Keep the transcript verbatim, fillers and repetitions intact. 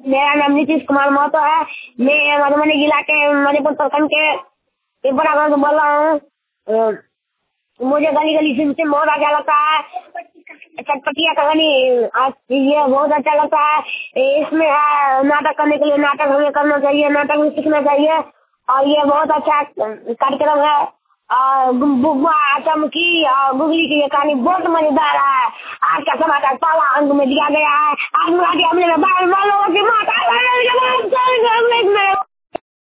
मेरा नाम नीतीश कुमार महतो है। मैं मधुबनी जिला के मणिपुर प्रखंड के त्रिपुरा गाँव से बोल रहा हूँ। मुझे गली गली सिम बहुत अच्छा लगता है। चटपटिया कहानी ये बहुत अच्छा लगता है। इसमें है नाटक करने के लिए, नाटक हमें करना चाहिए, नाटक भी सीखना चाहिए और ये बहुत अच्छा कार्यक्रम है। और बुआ चमकी और गुगली की ये कहानी बहुत मजेदार है। आज का समाचार पहला अंक में दिया गया है। आज हमने